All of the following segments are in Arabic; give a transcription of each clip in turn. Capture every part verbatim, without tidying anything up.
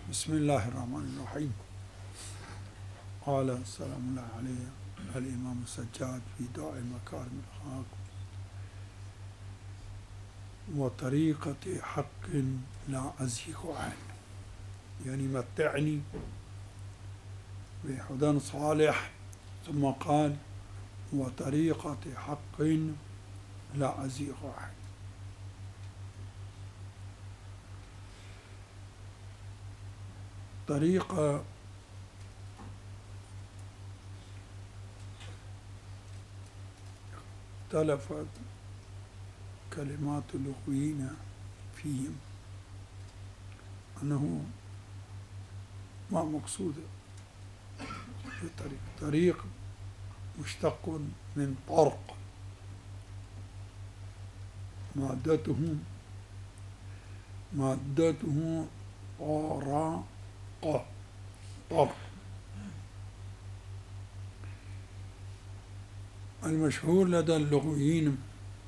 بسم الله الرحمن الرحيم. قال سلام الله عليه الإمام السجاد في داء مكارم الأخلاق: وطريقة حق لا أزيغ عنه، يعني متعني بهدى صالح، ثم قال: وطريقة حق لا أزيغ عنه. طريقة اختلفت كلمات اللغويين فيهم أنه ما مقصود بالطريق. طريق مشتق من طرق، مادته مادته طرق طرق. المشهور لدى اللغويين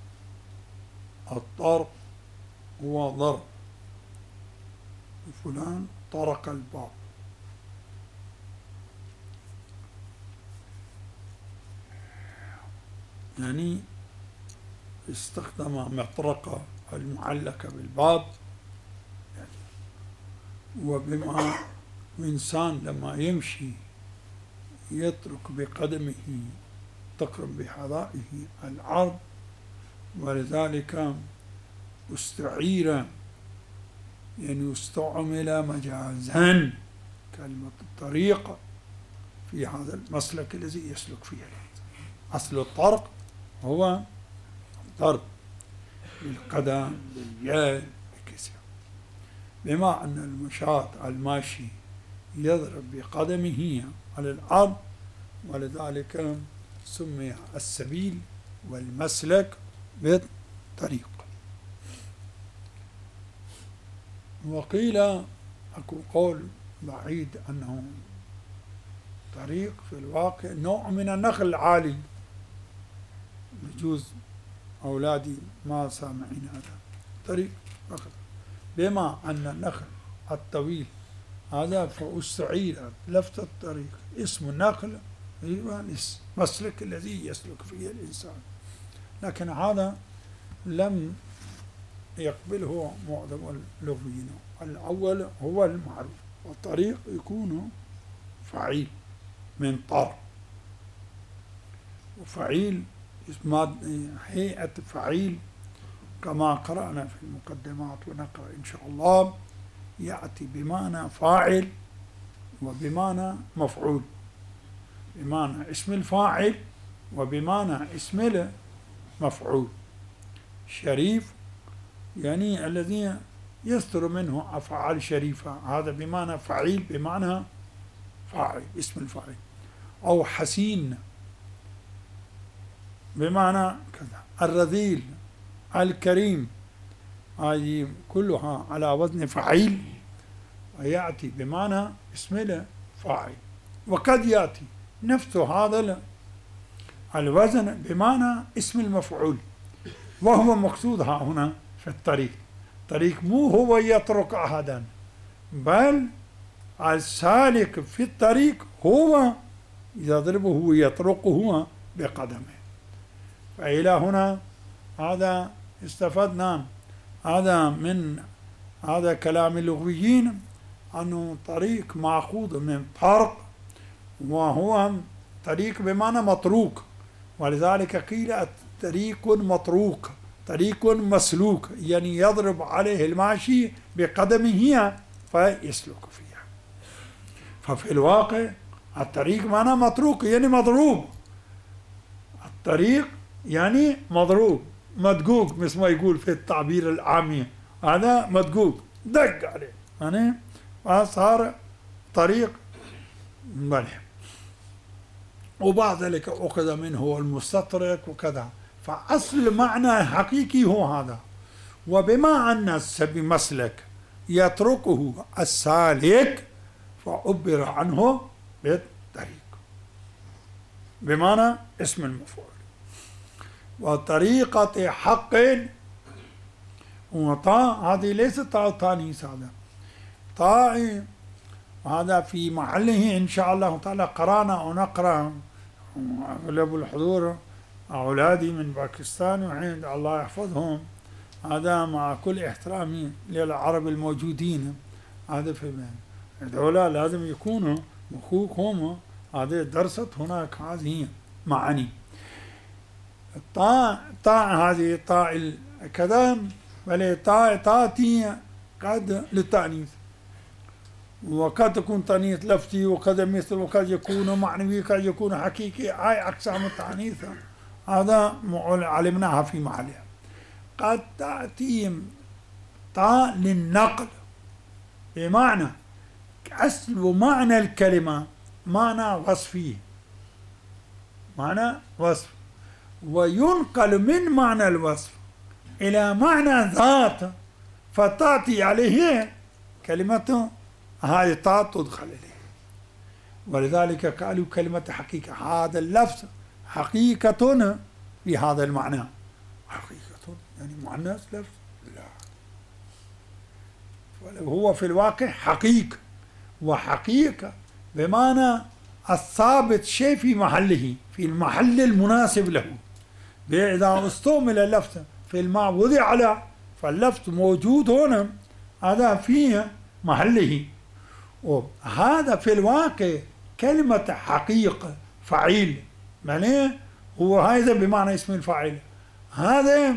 الطرق هو ضرب، فلان طرق الباب، يعني استخدم مطرقة المعلقة بالباب، يعني وبما إنسان لما يمشي يترك بقدمه تقرب بحذائه العرض، ولذلك استعير يعني استعمل مجازا كلمة الطريق في هذا المسلك الذي يسلك فيه. أصل الطرق هو الضرب بالقدم باليد بكذا، بما أن المشاة الماشي يضرب بقدمه على الأرض، ولذلك سمي السبيل والمسلك بالطريق. وقيل أكو قول بعيد أنه طريق في الواقع نوع من النخل العالي، يجوز أولادي ما سامعين هذا طريق نخل، بما أن النخل الطويل هذا فاستعير لفظ الطريق اسم النخل هو المسلك الذي يسلك فيه الإنسان، لكن هذا لم يقبله معظم اللغويين. الأول هو المعروف، والطريق يكون فعيل من طرق، وفعيل هيئة فعيل كما قرأنا في المقدمات ونقرأ إن شاء الله، يأتي بمعنى فاعل وبمعنى مفعول، بمعنى اسم الفاعل وبمعنى اسم المفعول. شريف يعني الذي يصدر منه أفعال شريفة، هذا بمعنى فعيل بمعنى فاعل اسم الفاعل. أو حسين بمعنى كذا. الرذيل، الكريم، هذه كلها على وزن فعيل ويأتي بمعنى اسم الفاعل. وقد يأتي نفس هذا الوزن بمعنى اسم المفعول، وهو مقصودها هنا في الطريق. الطريق مو هو يترك أحدا، بل السالك في الطريق هو يضربه ويطرقه بقدمه. فإلى هنا هذا استفدنا هذا من هذا كلام اللغويين أنه طريق مأخوذ من طرق، وهو طريق بمعنى مطروق، ولذلك قيل طريق مطروق، طريق مسلوك، يعني يضرب عليه الماشي بقدمه فيسلك فيها. ففي الواقع الطريق معنى مطروق يعني مضروب، الطريق يعني مضروب مدقوق، مثل ما يقول في التعبير العامي، هذا مدقوق دق عليه يعني فصار طريق ملح. وبعد ذلك أخذ منه المستطرق وكذا، فأصل المعنى حقيقي هو هذا. وبما أن السبي مسلك يتركه السالك فعبر عنه بالطريق بمعنى اسم المفعول. وطريقة حق وطاء هذه ليست طاء تانيث، هذا طاء وهذا في محله إن شاء الله تعالى. قرأنا ونقرأ، أغلب الحضور أولادي من باكستان وعند الله يحفظهم، هذا مع كل احترامي للعرب الموجودين، هذا في هذولا لازم يكونوا مخوكهم، هذا درست هناك هذه معاني. طاء طاء هذه طاء كذا، بل طاء تاتي قد للتأنيث، وقد تكون تأنيث لفتي وقد مثل، وقد يكون معنوي، قد يكون حقيقي، هاي أقسام التأنيث هذا علمناها في محلها. قد تأتي طاء للنقل، بمعنى أصل معنى الكلمة معنى وصفي، معنى وصف، وينقل من معنى الوصف إلى معنى ذات، فتأتي عليه كلمة، هذه طاء تدخل إليه. ولذلك قالوا كلمة حقيقة، هذا اللفظ حقيقة في هذا المعنى. حقيقة يعني مؤنث لفظ؟ لا، هو في الواقع حقيقة، وحقيقة بمعنى الثابت شيء في محله، في المحل المناسب له. إذا استعمل اللفظ في الماء وضع له، فاللفظ موجود هنا، هذا في محله. وهذا في الواقع كلمة حقيقة فعيل، معناه هو هذا بمعنى اسم الفاعل، هذا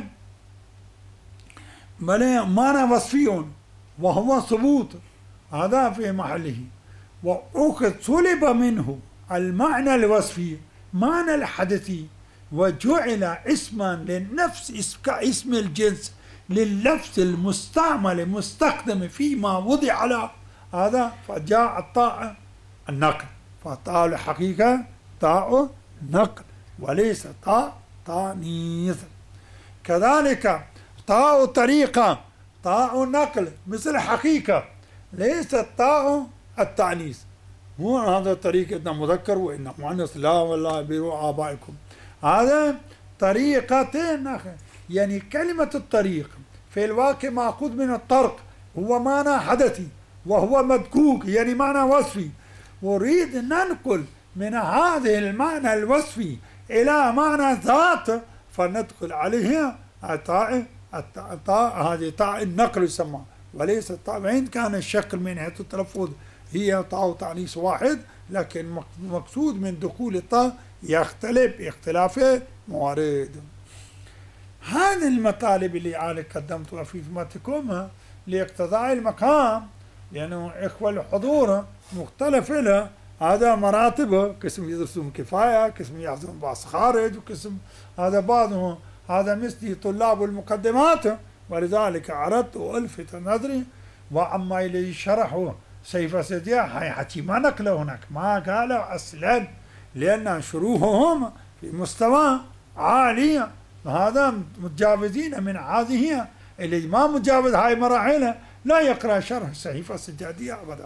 معنى وصفي وهو ثبوت، هذا في محله. وأخذ سلب منه المعنى الوصفي، معنى الحدثي، وجعل اسما للنفس كاسم الجنس لللفظ المستعمل المستخدم فيما وضع له، هذا فجاء الطاء النقل. فطاء الحقيقة طاء نقل وليس طاء تانيث. كذلك طاء طريقة طاء نقل مثل حقيقة، ليس طاء التأنيث. هو هذا طريقة مذكر وإن مؤنث، لا والله بيروا آبائكم، هذا طريقة نقل. يعني كلمة الطريق في الواقع مأخوذ من الطرق، هو معنى حدثي وهو مدقوق، يعني معنى وصفي. وريد ننقل من هذه المعنى الوصفي إلى معنى ذات، فندخل عليه الطاء الطاء هذه طاء النقل يسمى، وليس الطاء. وإن كان الشكل من حيث التلفظ هي طاء تأنيث واحد، لكن مقصود من دخول الطاء يختلف باختلاف موارد. هذه المطالب اللي أنا قدمتها في خدمتكم لاقتضاء المقام، لأنه إخوة الحضور مختلف له، هذا مراتبه، قسم يدرسون كفاية، قسم يحضرون بعض خارج، وقسم هذا بعضهم هذا مثلي طلاب المقدمات. ولذلك أردت ألفت نظري وعما إلي شرحوا سيف سديا حكي ما نقله هناك، ما قالوا أصلا، لأن شروحهم في مستوى عالي، هذا متجاوزين من هذه اللي ما متجاوز هاي مراحل لا يقرأ شرح صحيفة السجادية أبدا.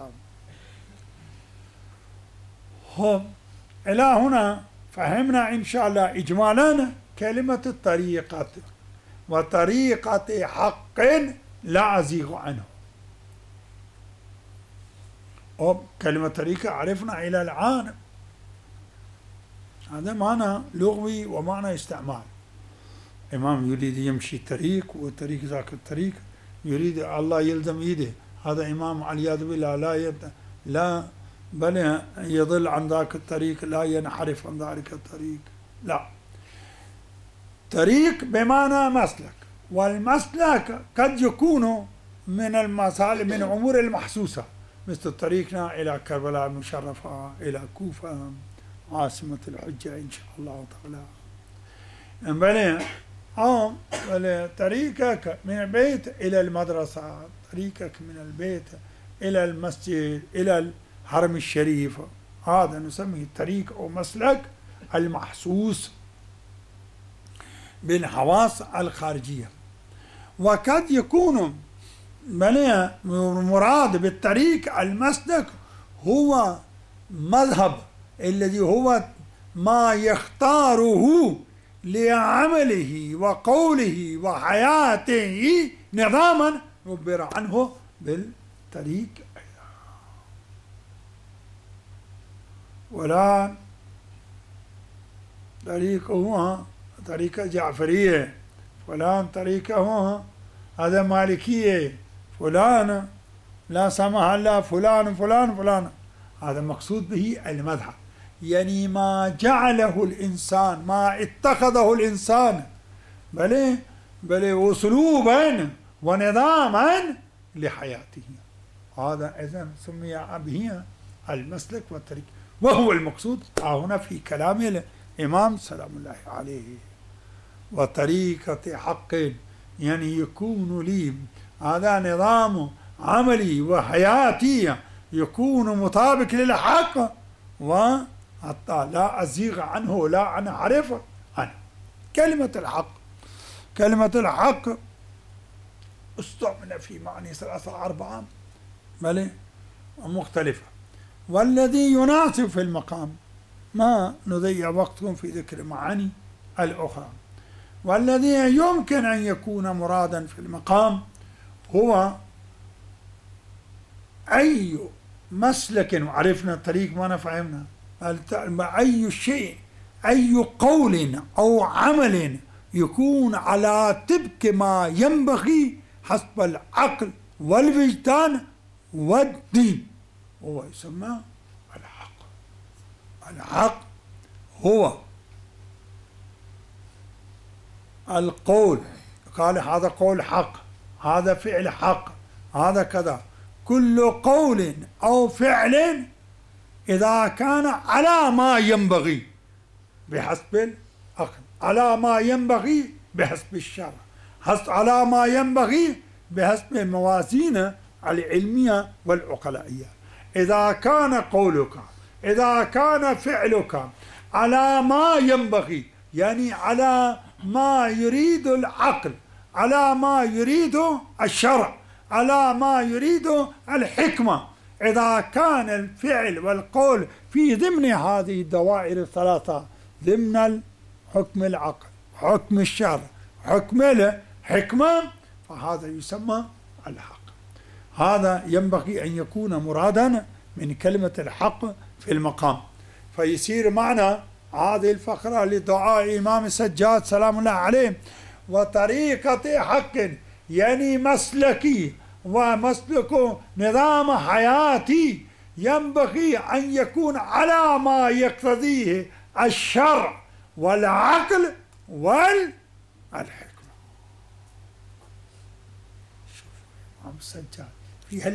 هم إلى هنا فهمنا إن شاء الله إجمالا كلمة الطريقة، وطريقة حق لا أزيغ عنه. كلمة طريقة عرفنا إلى الآن هذا معنى لغوي ومعنى استعمال. إمام يريد يمشي طريق وطريق ذاك الطريق، يريد الله يلزم يده، هذا إمام والعياذ بالله لا يد لا بل يضل عن ذاك الطريق، لا ينحرف عن ذلك الطريق، لا. طريق بمعنى مسلك، والمسلك قد يكون من المسالك من أمور المحسوسة، مثل طريقنا إلى كربلاء المشرفة، إلى كوفة عاصمة الحجة إن شاء الله تعالى. بل أو بل طريقك من البيت إلى المدرسة، طريقك من البيت إلى المسجد، إلى الحرم الشريف، هذا نسميه طريق أو مسلك المحسوس بالحواس الخارجية. وقد يكون مراد بالطريق المسلك هو مذهب الذي هو ما يختاره لعمله وقوله وحياته نظاما عبر عنه بالطريق. فلان طريقه طريقة جعفرية، فلان طريقه هذا مالكية، فلان لا سمح الله فلان فلان فلان. هذا مقصود به المذهب، يعني ما جعله الإنسان، ما اتخذه الإنسان، بل بل أسلوبا ونظاما لحياته. هذا إذن سمي به المسلك والطريق، وهو المقصود هنا في كلام الإمام سلام الله عليه. وطريقة حق يعني يكون لي هذا نظام عملي وحياتي يكون مطابق للحق، وحتى لا أزيغ عنه لا أنا أعرف عنه. كلمة الحق، كلمة الحق استعمل في معاني ثلاثة أربعة بل مختلفة، والذي يناسب في المقام ما نضيع وقتكم في ذكر معاني الأخرى. والذي يمكن أن يكون مرادا في المقام هو أي مسلك، وعرفنا الطريق ما فهمنا، أي شيء، أي قول أو عمل يكون على طبق ما ينبغي حسب العقل والوجدان والدين، هو يسمى الحق. الحق هو القول، قال هذا قول حق، هذا فعل حق، هذا كذا. كل قول أو فعل إذا كان على ما ينبغي بحسب العقل، على ما ينبغي بحسب الشرع، على ما ينبغي بحسب الموازين العلمية والعقلائية. إذا كان قولك، إذا كان فعلك على ما ينبغي، يعني على ما يريد العقل، على ما يريد الشرع، على ما يريد الحكمة، إذا كان الفعل والقول في ضمن هذه الدوائر الثلاثة، ضمن حكم العقل، حكم الشرع، حكم الحكمة، فهذا يسمى الحق. هذا ينبغي أن يكون مرادا من كلمة الحق في المقام. فيصير معنا هذه الفقرة لدعاء إمام السجاد سلام الله عليه: وطريقة حق، يعني مسلكي ومسلك نظام حياتي ينبغي أن يكون على ما يقتضيه الشرع والعقل والحكمة. شوف إمام السجاد في